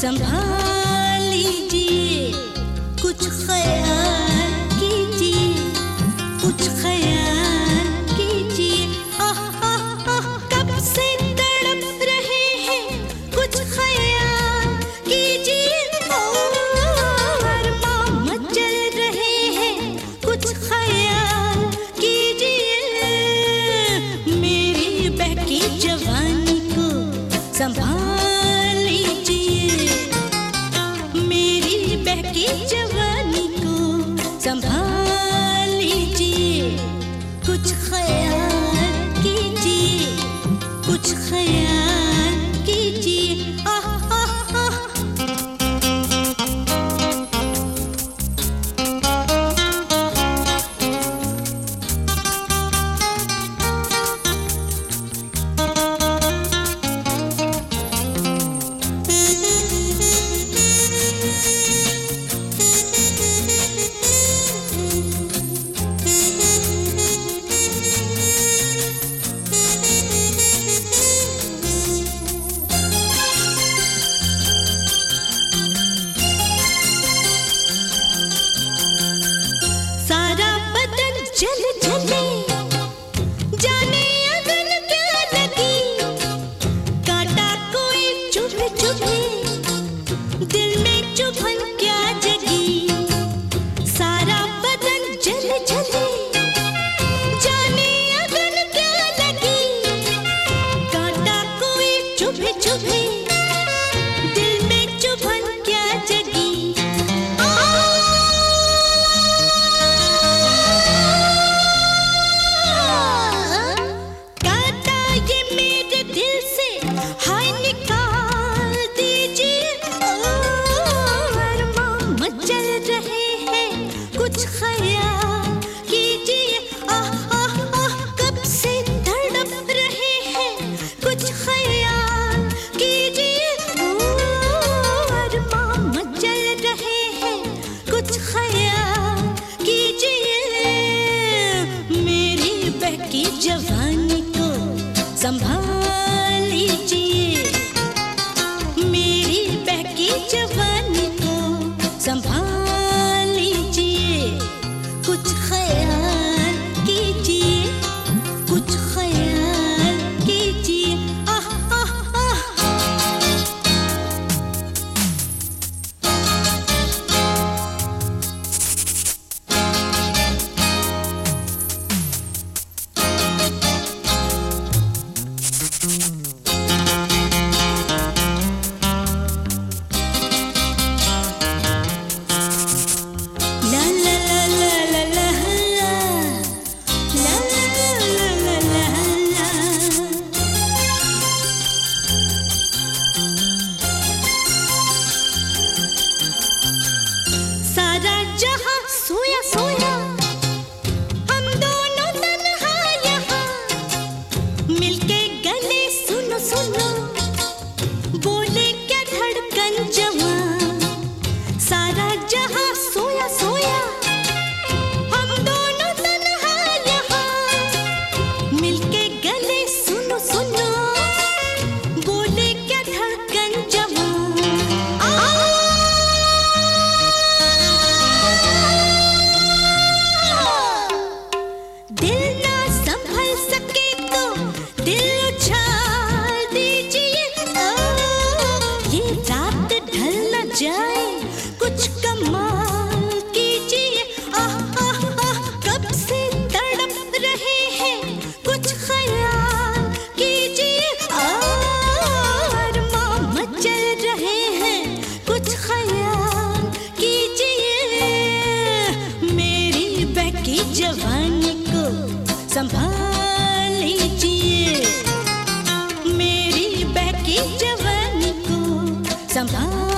संभाल लीजिए, कुछ ख्याल कीजिए, कुछ ख्याल कीजिए। आह आह आह कब से तड़प रहे हैं, कुछ ख्याल कीजिए। अरमां मचल रहे हैं, कुछ ख्याल कीजिए। मेरी बहकी जवानी को संभाल लीजिए, मेरी बहकी जवानी को संभाल लीजिए। कुछ ख्याल कीजिए, कुछ ख्याल कीजिए। आह आह आह जल जले जाने अगन क्या लगी, कांटा कोई चुभे चुभे दिल में चुभन क्या जगी। सारा बदन जल जले जाने अगन क्या लगी, कांटा कोई चुभे चुभे दिल में चुभन क्या जगी। कुछ ख्याल कीजिए। आह आह आह कब से तड़प रहे हैं, कुछ ख्याल कीजिए। अरमां मचल रहे हैं, कुछ ख्याल कीजिए। मेरी बहकी जवानी को संभाल लीजिए, मेरी बहकी जवानी को संभाल लीजिए। कुछ ख्याल कीजिए, कुछ ख्याल कीजिए। आह आह आह जहाँ सोया सोया हम दोनों तन्हा यहाँ, मिलके गले सुनो सुनो बोले क्या धड़कन जवां। सारा जहाँ सोया सोया हम दोनों तन्हा यहाँ, मिलके गले सुनो सुनो बोले क्या धड़कन जवां। दिल ना संभल सके तो दिल उछाल दीजिए। ये रात ढल न जाए, कुछ कमाल कीजिए। आह आह आह कब से तड़प रहे हैं, कुछ ख्याल कीजिए। अरमां मचल रहे हैं, कुछ ख्याल कीजिए। मेरी बहकी जवानी को संभाल लीजिए, मेरी बहकी जवानी को संभाल